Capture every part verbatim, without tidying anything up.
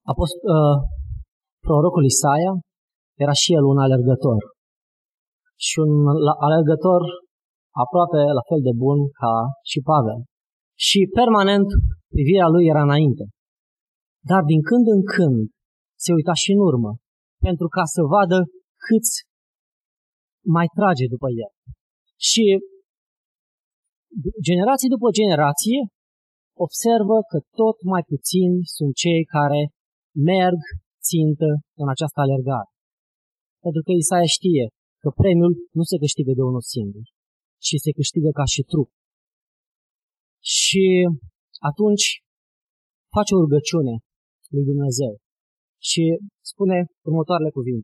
Apost, uh, prorocul Isaia era și el un alergător. Și un alergător aproape la fel de bun ca și Pavel. Și permanent privirea lui era înainte. Dar din când în când se uita și în urmă, pentru ca să vadă câți mai trage după el. Și generație după generație observă că tot mai puțini sunt cei care merg țintă în această alergare. Pentru că Isaia știe că premiul nu se câștigă de unul singur, ci se câștigă ca și trup. Și atunci face o rugăciune lui Dumnezeu și spune următoarele cuvinte.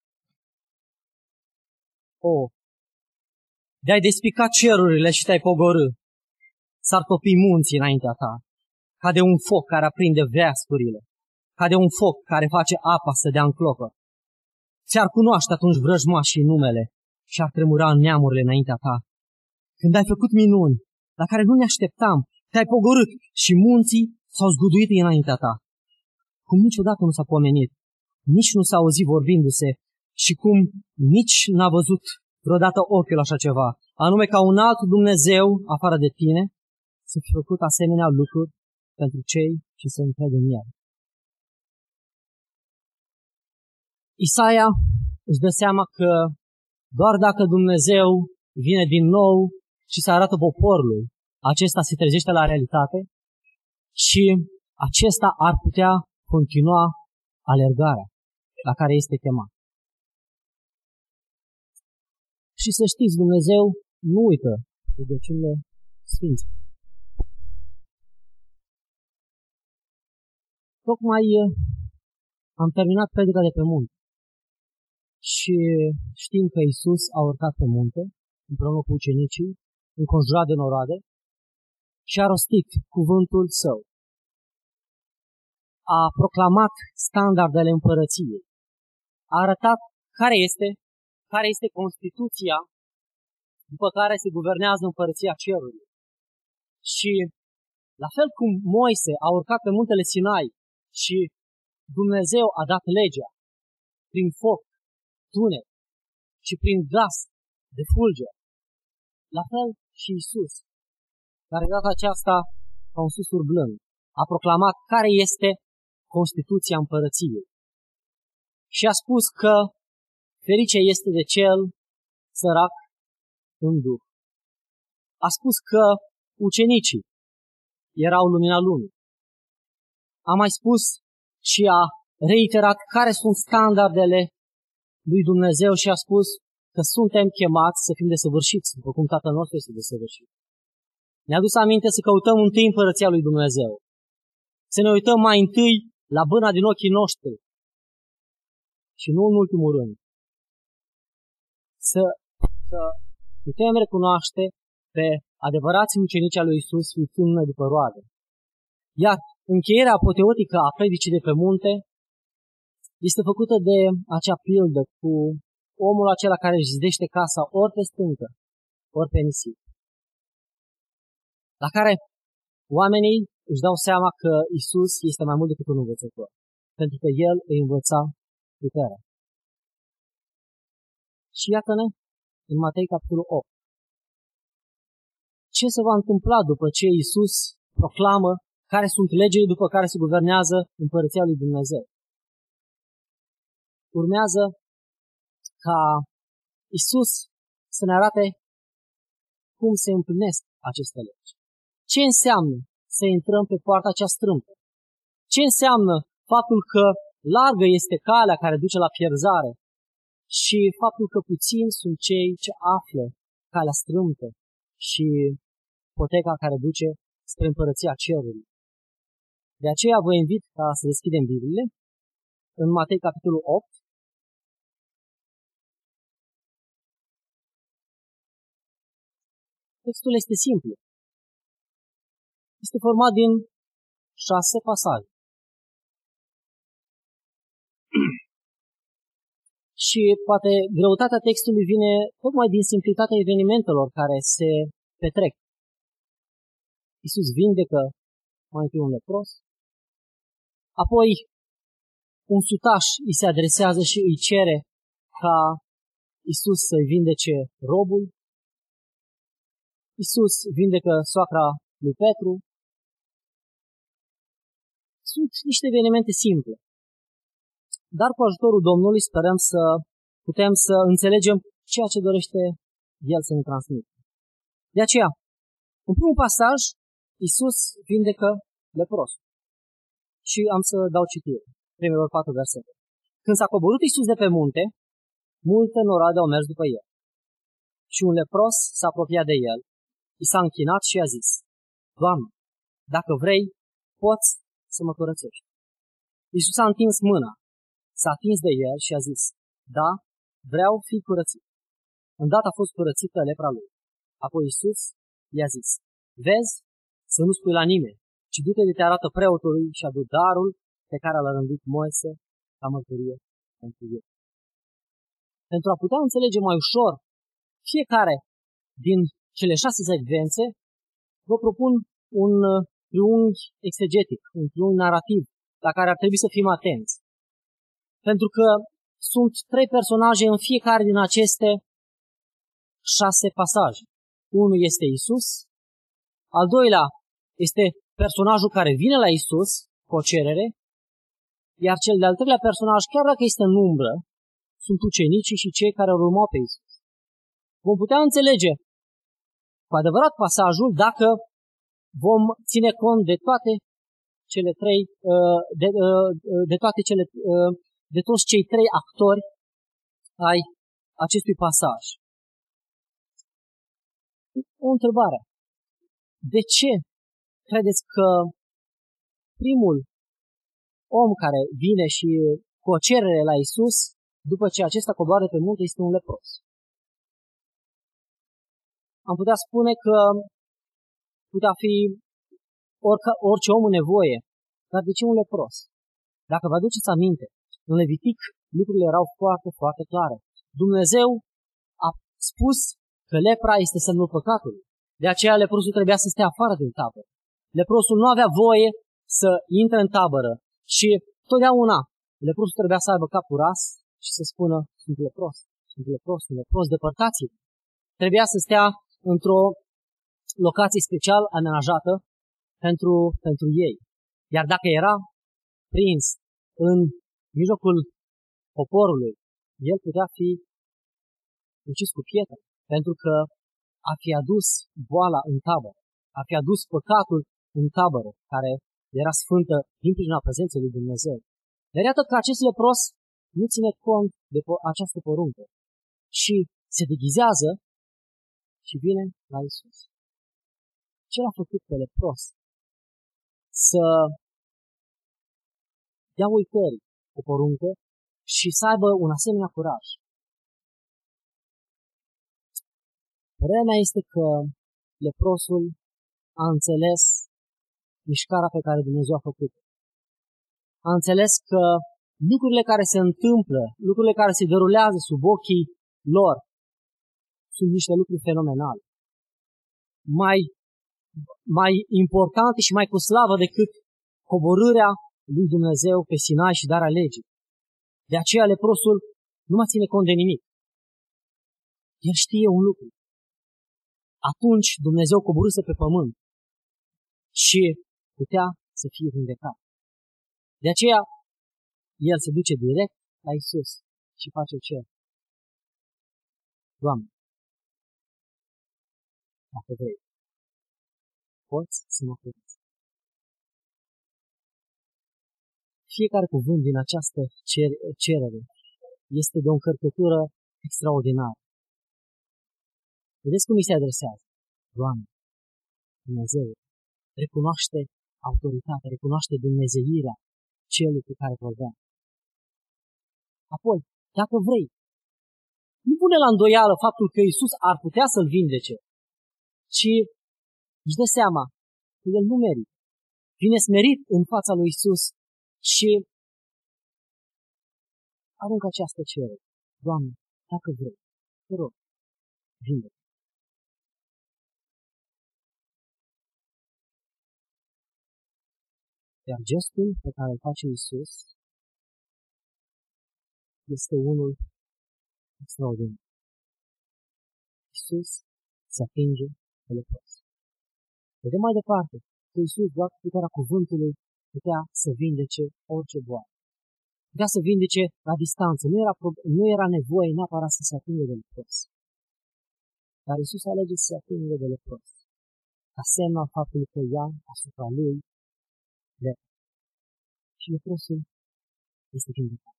O, de-ai despicat cerurile și te-ai pogorât, s-ar topi munții înaintea ta, ca de un foc care aprinde veascurile, ca de un foc care face apa să dea în clopă. Ți-ar cunoaște atunci vrăjmașii numele și ar tremura în neamurile înaintea ta. Când ai făcut minuni la care nu ne așteptam, te-ai pogorât și munții s-au zguduit înaintea ta. Cum niciodată nu s-a pomenit, nici nu s-a auzit vorbindu-se și cum nici n-a văzut vreodată ochiul așa ceva, anume ca un alt Dumnezeu afară de tine să fi făcut asemenea lucruri pentru cei ce se încred în el. Isaia își dă seama că doar dacă Dumnezeu vine din nou și se arată poporului, acesta se trezește la realitate și acesta ar putea continua alergarea la care este chemat. Și să știți, Dumnezeu nu uită rugăciunile sfințe. Tocmai am terminat predica de pe munte și știm că Iisus a urcat pe munte împreună cu ucenicii, înconjurat de noroade, și a rostit cuvântul său. A proclamat standardele împărăției. A arătat care este, care este Constituția după care se guvernează împărăția cerului. Și la fel cum Moise a urcat pe muntele Sinai și Dumnezeu a dat legea prin foc, tunet și prin glas de fulger, la fel și Iisus, care de data aceasta, ca un susur blând, a proclamat care este Constituția împărăției. Și a spus că ferice este de cel sărac în duh. A spus că ucenicii erau lumina lumii. A mai spus și a reiterat care sunt standardele lui Dumnezeu și a spus că suntem chemați să fim desăvârșiți, după cum Tatăl nostru este desăvârșit. Ne-a dus aminte să căutăm întâi împărăția lui Dumnezeu. Să ne uităm mai întâi la bâna din ochii noștri și nu în ultimul rând. Să, să putem recunoaște pe adevărații ucenici al lui Iisus fiindu-ne după roade. Iar încheierea apoteotică a predicii de pe munte este făcută de acea pildă cu omul acela care își zidește casa ori pe stâncă, ori pe nisip. La care oamenii își dau seama că Iisus este mai mult decât un învățător, pentru că El îi învăța puterea. Și iată-ne în Matei capitolul opt. Ce se va întâmpla după ce Iisus proclamă care sunt legile după care se guvernează împărăția lui Dumnezeu? Urmează ca Iisus să ne arate cum se împlinesc aceste legi. Ce înseamnă să intrăm pe poarta cea strâmtă? Ce înseamnă faptul că largă este calea care duce la pierzare și faptul că puțini sunt cei ce află calea strâmtă și poteca care duce spre împărăția cerului? De aceea vă invit ca să deschidem Bibliile în Matei capitolul opt. Textul este simplu. Este format din șase pasaje. Și poate greutatea textului vine tocmai din simplitatea evenimentelor care se petrec. Iisus vindecă mai întâi un lepros, apoi un sutaș îi se adresează și îi cere ca Iisus să-i vindece robul. Iisus vindecă soacra lui Petru. Sunt niște evenimente simple. Dar cu ajutorul Domnului sperăm să putem să înțelegem ceea ce dorește El să ne transmită. De aceea, în primul pasaj, Iisus vindecă leprosul. Și am să dau citire, primele patru versete. Când s-a coborât Iisus de pe munte, multe noroade au mers după El. Și un lepros s-a apropiat de El, i s-a închinat și i-a zis: Doamne, dacă vrei, poți să mă curățești. Iisus a întins mâna, s-a atins de el și a zis: Da, vreau, fi curățit. Îndată a fost curățită lepra lui. Apoi Iisus i-a zis: Vezi, să nu spui la nimeni, ci du-te de te arată preotului și adu darul pe care l-a rânduit Moise ca mărturie pentru el. Pentru a putea înțelege mai ușor fiecare din cele șase secvențe, vă propun un triunghi exegetic, un triunghi narrativ, la care ar trebui să fim atenți. Pentru că sunt trei personaje în fiecare din aceste șase pasaje. Unul este Iisus, al doilea este personajul care vine la Iisus cu o cerere, iar cel de-al treilea personaj, chiar dacă este în umbră, sunt ucenicii și cei care îl urmau pe Iisus. Vom putea înțelege cu adevărat pasajul dacă vom ține cont de toate cele trei, de, de toate cele, de toți cei trei actori ai acestui pasaj. O întrebare. De ce credeți că primul om care vine și cu o cerere la Iisus, după ce acesta coboară pe munte, este un lepros? Am putea spune că putea fi orice, orice om în nevoie, dar de ce un lepros? Dacă vă aduceți aminte, în Levitic lucrurile erau foarte, foarte clare. Dumnezeu a spus că lepra este semnul păcatului. De aceea leprosul trebuia să stea afară din tabără. Leprosul nu avea voie să intre în tabără și totdeauna leprosul trebuia să aibă capul ras și să spună: sunt lepros, sunt lepros, sunt lepros, depărtați-vă. Trebuia să stea într-o locație special amenajată pentru, pentru ei. Iar dacă era prins în mijlocul poporului, el putea fi ucis cu pietre, pentru că a fi adus boala în tabără, a fi adus păcatul în tabără, care era sfântă din pricina prezenței lui Dumnezeu. Dar iată că acest lepros nu ține cont de această poruncă și se deghizează și vine la Iisus. Ce l-a făcut pe lepros să dea uitării o poruncă și să aibă un asemenea curaj? Părerea mea este că leprosul a înțeles mișcarea pe care Dumnezeu a făcut-o. A înțeles că lucrurile care se întâmplă, lucrurile care se derulează sub ochii lor, sunt niște lucruri fenomenale. Mai, mai importante și mai cu slavă decât coborârea lui Dumnezeu pe Sinai și darea legii. De aceea leprosul nu mai ține cont de nimic. El știe un lucru. Atunci Dumnezeu coborâse pe pământ și putea să fie vindecat. De aceea el se duce direct la Iisus și face ce? Doamne, dacă vrei, poți să mă curăți. Fiecare cuvânt din această cerere este de o încărcătură extraordinară. Vedeți cum îi se adresează? Doamne, Dumnezeu, recunoaște autoritatea, recunoaște dumnezeirea celui cu care vorbeam. Apoi, dacă vrei, nu pune la îndoială faptul că Iisus ar putea să-l vindece, ci își dă seama că el nu merită. Vine smerit în fața lui Iisus și aruncă această cerere. Doamne, dacă vrei, te rog, vindecă. Iar gestul pe care îl face Iisus este unul extraordinar. Iisus se atinge de lepros. Vedem mai departe că Iisus, doar cu puterea cuvântului, putea să vindece orice boală. Putea să vindece la distanță. Nu era, nu era nevoie neapărat să se atingă de lepros. Dar Iisus alege să se atingă de lepros, ca semn al faptului că ia asupra lui lepra. Și leprosul este vindecat.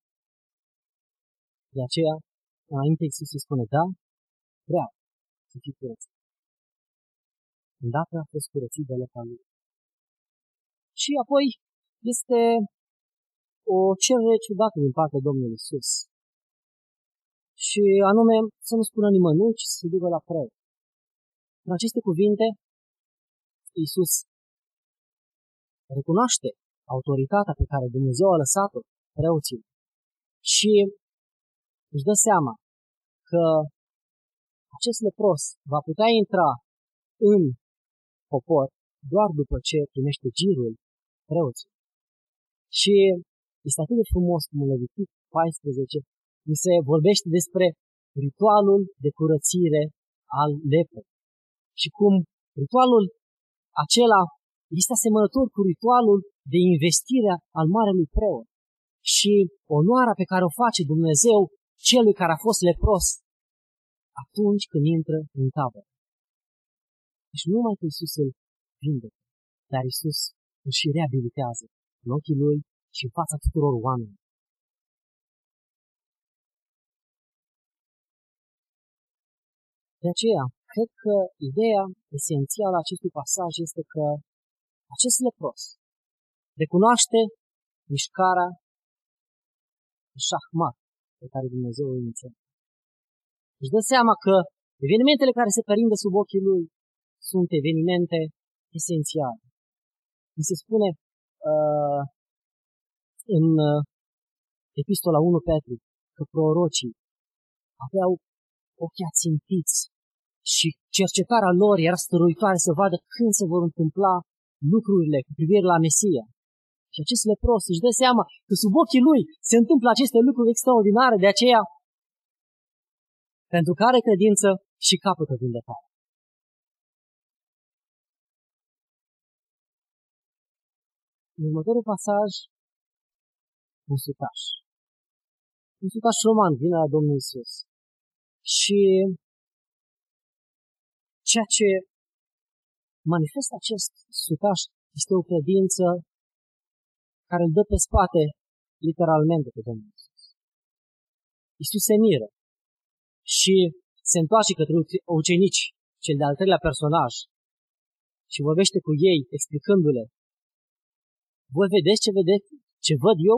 De aceea, înainte Iisus îi spune, da, vreau să fii curățit. Îndată a fost curățit de lepra lui. Și apoi este o cerere ciudată din partea Domnului Iisus. Și anume, să nu spună nimănui, ci să se ducă la preot. În aceste cuvinte, Iisus recunoaște autoritatea pe care Dumnezeu a lăsat-o preoții și își dă seama că acest lepros va putea intra în popor doar după ce primește girul preoții. Și este atât de frumos cum în Levitic paisprezece mi se vorbește despre ritualul de curățire al leprei. Și cum ritualul acela este asemănător cu ritualul de investire al marelui preot. Și onoarea pe care o face Dumnezeu celui care a fost lepros atunci când intră în tabără. Deci nu numai că Iisus îl vindecă, dar Iisus îl și reabilitează în ochii lui și în fața tuturor oamenilor. De aceea, cred că ideea esențială a acestui pasaj este că acest lepros recunoaște mișcarea de șahmat pe care Dumnezeu o inițiază. Își dă seama că evenimentele care se perinde sub ochii lui sunt evenimente esențiale. Mi se spune uh, în uh, Epistola unu Petru că prorocii aveau ochii ațintiți și cercetarea lor era stăruitoare să vadă când se vor întâmpla lucrurile cu privire la Mesia. Și acest lepros își dă seama că sub ochii lui se întâmplă aceste lucruri extraordinare, de aceea pentru care credință și capătă vindecare. În următorul pasaj, un sutaș. Un sutaș roman vine la Domnul Iisus. Și ceea ce manifestă acest sutaș este o credință care îl dă pe spate literalmente pe Domnul Iisus. Iisus se miră și se întoarce către ucenici, cel de-al treilea personaj, și vorbește cu ei, explicându-le: voi vedeți ce vedeți, ce văd eu?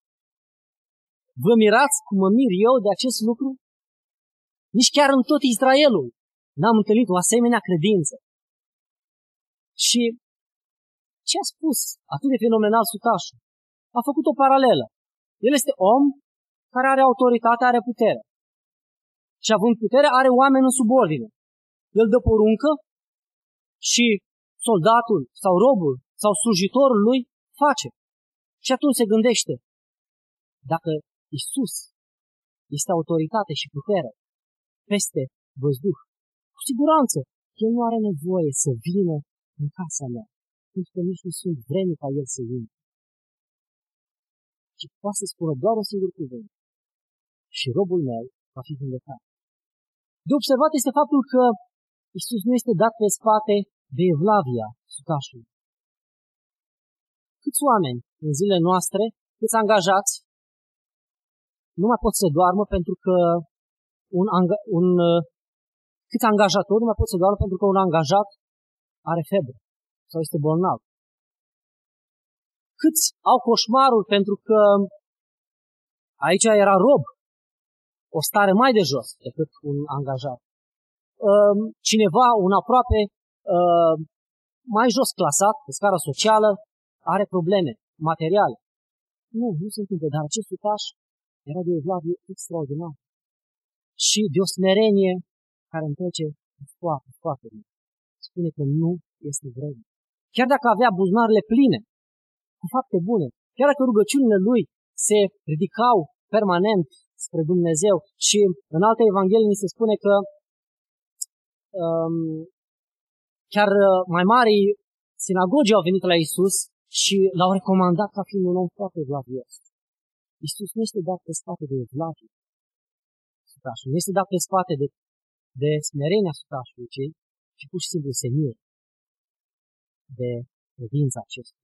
Vă mirați cum mă mir eu de acest lucru? Nici chiar în tot Israelul n-am întâlnit o asemenea credință. Și ce a spus atât de fenomenal sutașul? A făcut o paralelă. El este om care are autoritate, are putere. Și având putere, are oameni în subordine. El dă poruncă și soldatul sau robul sau slujitorul lui face. Și atunci se gândește: dacă Iisus este autoritate și putere peste văzduh, cu siguranță El nu are nevoie să vină în casa mea, pentru că nici nu sunt vreme ca El să vină. Și poate să spună doar un singur cuvânt: și robul meu va fi vindecat. De observat este faptul că Iisus nu este dat pe spate de evlavia sutașului. Câți oameni în zilele noastre, câți angajați, nu mai pot să doarmă pentru că un, un câți angajatori nu mai pot să doarmă pentru că un angajat are febră sau este bolnav. Câți au coșmarul pentru că aici era rob, o stare mai de jos decât un angajat. Cineva, un aproape mai jos clasat, pe scara socială, are probleme materiale. Nu, nu se întâmplă, dar acest sutaș era de o evlavie extraordinară și de o smerenie care îmi trece foarte, foarte bine. Spune că nu este vreme. Chiar dacă avea buzunarele pline cu fapte bune, chiar dacă rugăciunile lui se ridicau permanent spre Dumnezeu. Și în alte evanghelii ni se spune că um, chiar mai mari sinagogi au venit la Iisus și l-au recomandat ca fiind un om foarte evlavios. Iisus nu este dat pe spate de evlavie, nu este dat pe spate de, de smerenia sutașului, ci pur și simplu se miră de credința acestuia.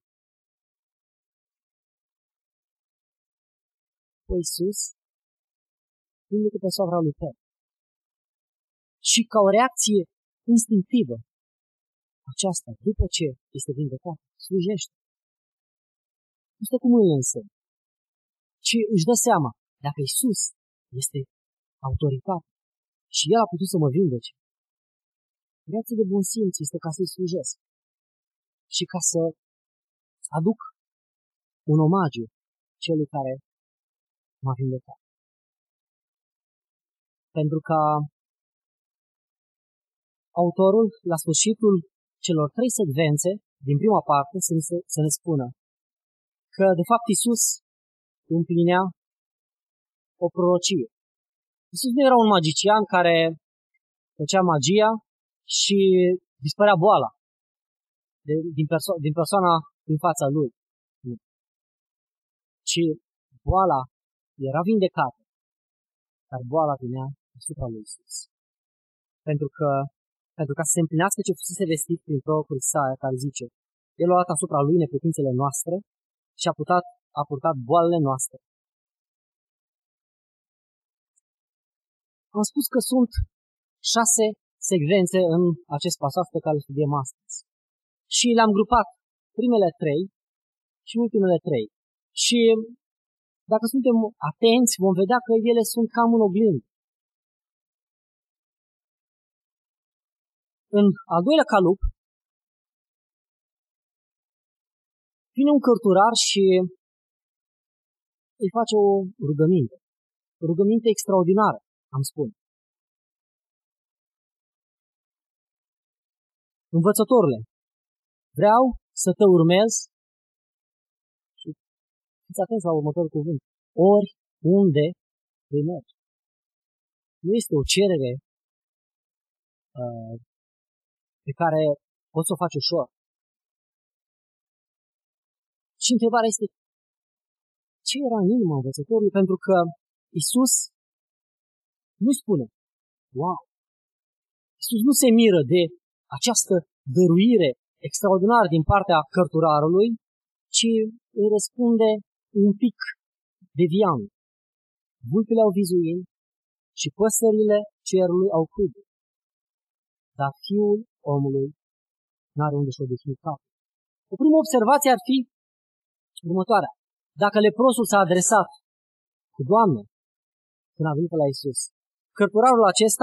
Păi Iisus vindecă pe soacra lui Petru. Și ca o reacție instinctivă, aceasta, după ce este vindecat, slujește. Nu stă cu mâinile în sân, ci își dă seama, dacă Iisus este autoritate și El a putut să mă vindece, reacția de bun simț este ca să-i slujesc și ca să aduc un omagiu celui care m-a vindecat. Pentru că autorul, la sfârșitul celor trei secvențe, din prima parte, să ne, să ne spună că, de fapt, Iisus împlinea o prorocie. Iisus nu era un magician care făcea magia și dispărea boala de, din, perso- din persoana din fața lui. Ci boala era vindecată, dar boala vinea asupra lui Iisus. Pentru că, pentru ca să se împlinească ce fusese vestit prin prorocul Isaia, care zice, El a luat asupra lui neputințele noastre și a purtat, a purtat boalele noastre. Am spus că sunt șase secvențe în acest pasaj pe care îl studiem astăzi. Și le-am grupat primele trei și ultimele trei. Și dacă suntem atenți, vom vedea că ele sunt cam în oglindă. În al doilea calup, vine un cărturar și îi face o rugăminte. O rugăminte extraordinară, am spune. Învățătorule, vreau să te urmez și fiți atenți la următorul cuvânt. Oriunde vei merge. Nu este o cerere uh, pe care poți să o faci ușor. Și întrebarea este, ce era în inima învățătorului? Pentru că Iisus nu spune, wow, Iisus nu se miră de această dăruire extraordinară din partea cărturarului, ci îi răspunde un pic deviant. Vulpile au vizuin și păsările cerului au cuiburi, dar Fiul omului n-are unde să o odihni capul. O primă observație ar fi următoarea. Dacă leprosul s-a adresat cu Doamne când a venit la Iisus, cărturarul acesta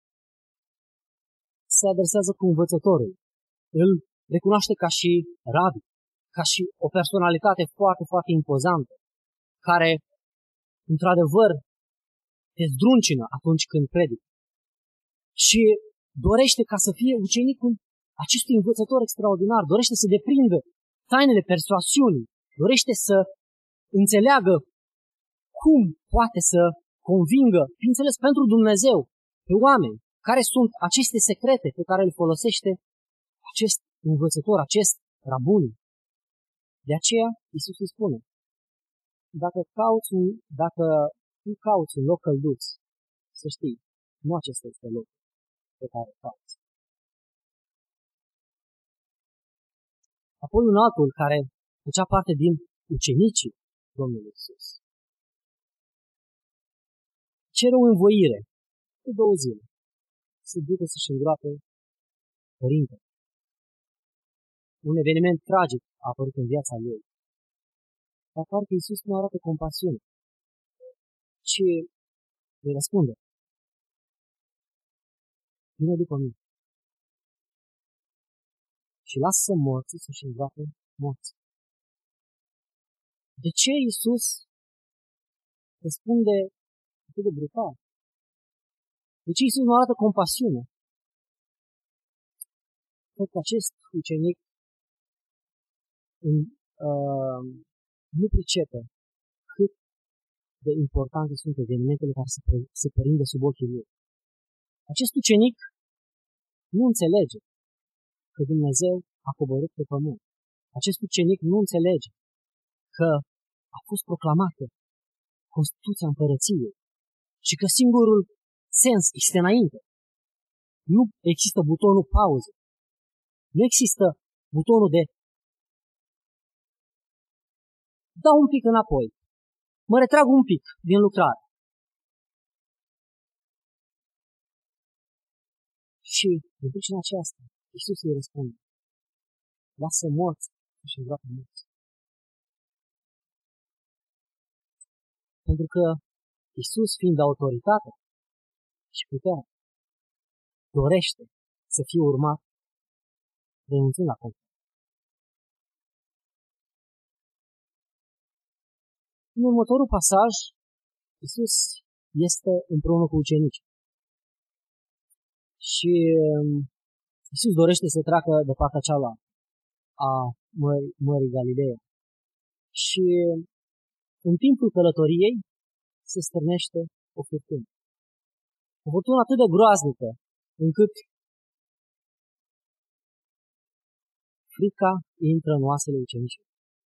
se adresează cu învățătorul. Îl recunoaște ca și rabi, ca și o personalitate foarte, foarte impozantă, care, într-adevăr, te zdruncină atunci când predică. Și dorește ca să fie ucenicul acestui învățător extraordinar, dorește să deprindă tainele persoasiunii, dorește să înțeleagă cum poate să convingă, bineînțeles, pentru Dumnezeu, pe oameni, care sunt aceste secrete pe care le folosește acest învățător, acest rabun. De aceea, Iisus îi spune, dacă, cauți un, dacă tu cauți un loc călduț, să știi, nu acesta este locul pe care îl cauți. Apoi un altul care făcea parte din ucenicii Domnului Iisus. Cere o învoire de două zile să ducă să-și îngroape părintele. Un eveniment tragic a apărut în viața lui. Dar parcă Iisus nu arată compasiune, ci îi răspunde. Vine după mine. Și lasă morții să-și îngroape morții. De ce Iisus răspunde atât de brutal? De ce Iisus nu arată compasiune? Cred că acest ucenic în, uh, nu pricepe cât de importante sunt evenimentele care se, pre- se prinde sub ochii lui. Acest ucenic nu înțelege că Dumnezeu a coborât pe pământ. Acest ucenic nu înțelege că a fost proclamată Constituția Împărăției și că singurul sens este înainte. Nu există butonul pauză. Nu există butonul de dau un pic înapoi. Mă retrag un pic din lucrare. Și în pricina aceasta, Iisus îi răspunde: lasă morți și îngroapă morți. Pentru că Iisus, fiind autoritate și putere, dorește să fie urmat renunțând la confort. În următorul pasaj, Iisus este împreună cu ucenicii. Și Iisus dorește să treacă de partea cealaltă a Mării, Mării Galileea. Și în timpul călătoriei se stârnește o furtună. O furtună atât de groaznică încât frica intră în oasele ucenicilor.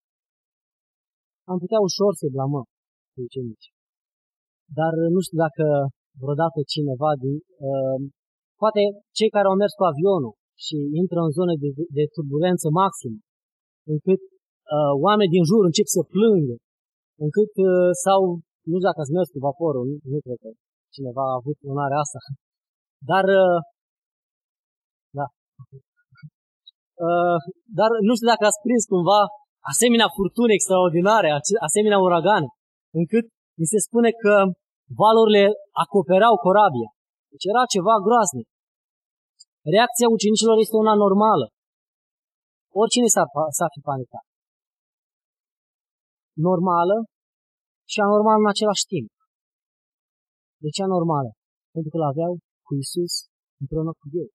Am putea ușor să-i blamăm pe ucenici. Dar nu știu dacă vreodată cineva, din, uh, poate cei care au mers cu avionul și intră în zone de, de turbulență maximă, încât uh, oameni din jur încep să plângă, încât uh, sau, nu știu dacă ați mers cu vaporul, nu, nu cred că cineva a avut onoarea asta, dar uh, da. Uh, dar nu știu dacă ați prins cumva asemenea furtuni extraordinare, asemenea uragane, încât mi se spune că valurile acopereau corabia. Deci era ceva groaznic. Reacția ucenicilor este una normală. Oricine s-ar, s-ar fi panicat. Normală și anormală în același timp. De ce anormală? Pentru că l-aveau cu Iisus împreună cu ei.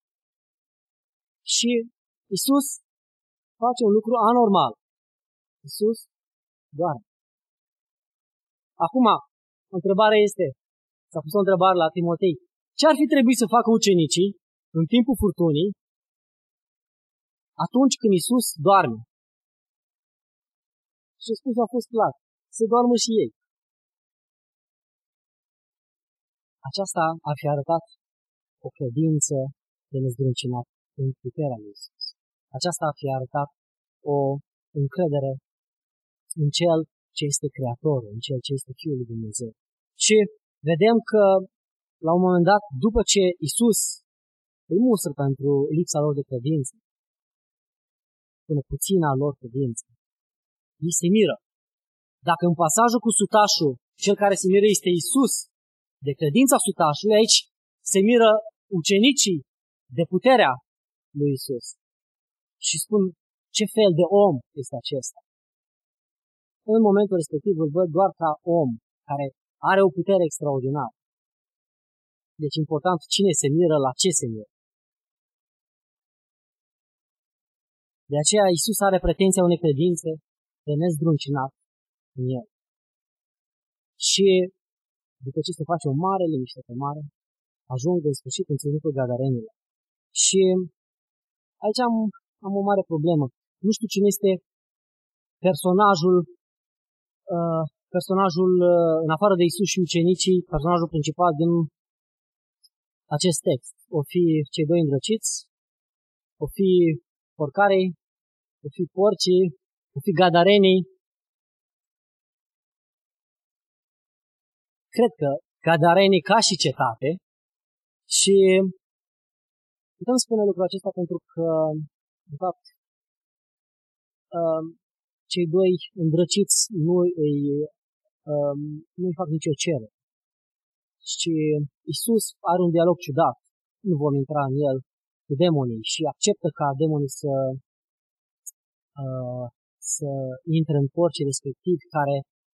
Și Iisus face un lucru anormal. Iisus doarme. Acum, întrebarea este, s-a pus o întrebare la Timotei, ce ar fi trebuit să facă ucenicii în timpul furtunii atunci când Iisus doarme? Și răspunsul a fost clar, să doarmă și ei. Aceasta ar fi arătat o credință de nezdruncinat în puterea lui Iisus. Aceasta ar fi arătat o încredere în Cel ce este Creatorul, în Cel ce este Fiul lui Dumnezeu. Și vedem că, la un moment dat, după ce Iisus îi mustră pentru lipsa lor de credință, până puțina lor credință, ei se miră. Dacă în pasajul cu sutașul, cel care se miră este Iisus, de credința sutașului, aici se miră ucenicii de puterea lui Iisus. Și spun, ce fel de om este acesta? În momentul respectiv îl văd doar ca om care are o putere extraordinară. Deci important cine se miră, la ce se miră. De aceea Iisus are pretenția unei credințe de nezdruncinat în el. Și după ce se face o mare liniște pe mare, ajung în sfârșit în ținutul Gadarenilor. Și aici am, am o mare problemă. Nu știu cine este personajul, uh, personajul uh, în afară de Iisus și ucenicii, personajul principal din acest text. O fi cei doi îndrăciți, o fi porcarii, o fi porcii, o fi gadarenii. Cred că gadarenii ca și cetate. Și putem spune lucrul acesta pentru că, de fapt, cei doi îndrăciți nu îi, nu îi fac nicio cerere. Și Iisus are un dialog ciudat, nu vom intra în el, cu demonii și acceptă ca demonii să, să intre în porcii respectivi care,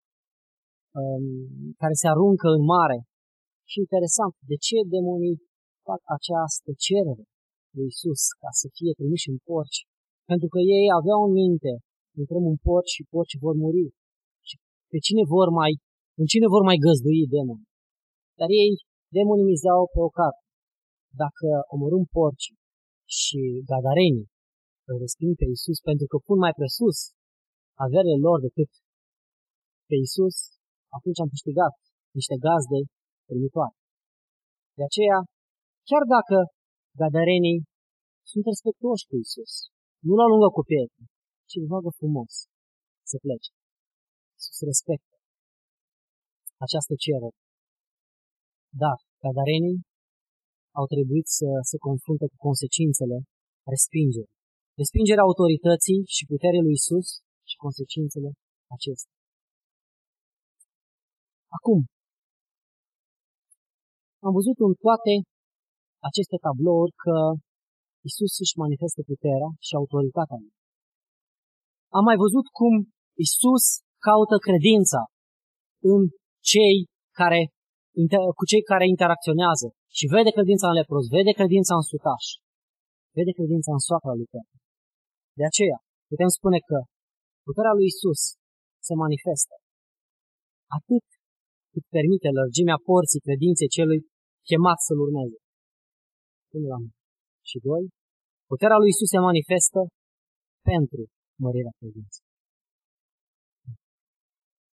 care se aruncă în mare. Și interesant, de ce demonii fac această cerere lui Iisus ca să fie trimiși în porci? Pentru că ei aveau în minte, intrăm în porci și porci vor muri. Și pe cine vor mai În cine vor mai găzdui demoni? Dar ei, demonii mizau pe o carte. Dacă omorâm porci și gadarenii îl resping pe Iisus pentru că pun mai presus averile lor decât pe Iisus, atunci am câștigat niște gazde primitoare. De aceea, chiar dacă gadarenii sunt respectuoși cu Iisus, nu l-au lungă cu pietre, ci îl roagă frumos să plece. Iisus respectă această cerere. Dar gadarenii au trebuit să se confrunte cu consecințele respingerii. Respingerea autorității și puterii lui Iisus și consecințele acestea. Acum, am văzut în toate aceste tablouri că Iisus își manifestă puterea și autoritatea lui. Am mai văzut cum Iisus caută credința în cei care, cu cei care interacționează și vede credința în lepros, vede credința în sutaș, vede credința în soacra lui Petru. De aceea, putem spune că puterea lui Iisus se manifestă atât cât permite lărgimea porții credinței celui chemat să-L urmeze. Și doi, puterea lui Iisus se manifestă pentru mărirea credinței.